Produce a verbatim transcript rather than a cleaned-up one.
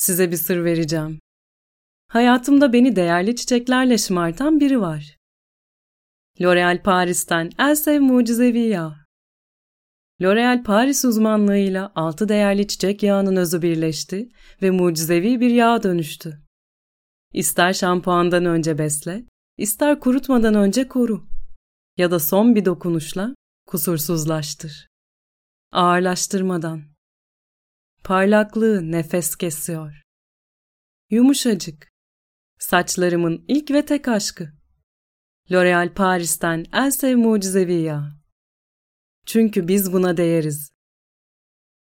Size bir sır vereceğim. Hayatımda beni değerli çiçeklerle şımartan biri var. L'Oréal Paris'ten Elsev mucizevi yağ. L'Oréal Paris uzmanlığıyla altı değerli çiçek yağının özü birleşti ve mucizevi bir yağa dönüştü. İster şampuandan önce besle, ister kurutmadan önce koru ya da son bir dokunuşla kusursuzlaştır. Ağırlaştırmadan. Parlaklığı nefes kesiyor. Yumuşacık. Saçlarımın ilk ve tek aşkı. L'Oréal Paris'ten Elsev mucizevi yağ. Çünkü biz buna değeriz.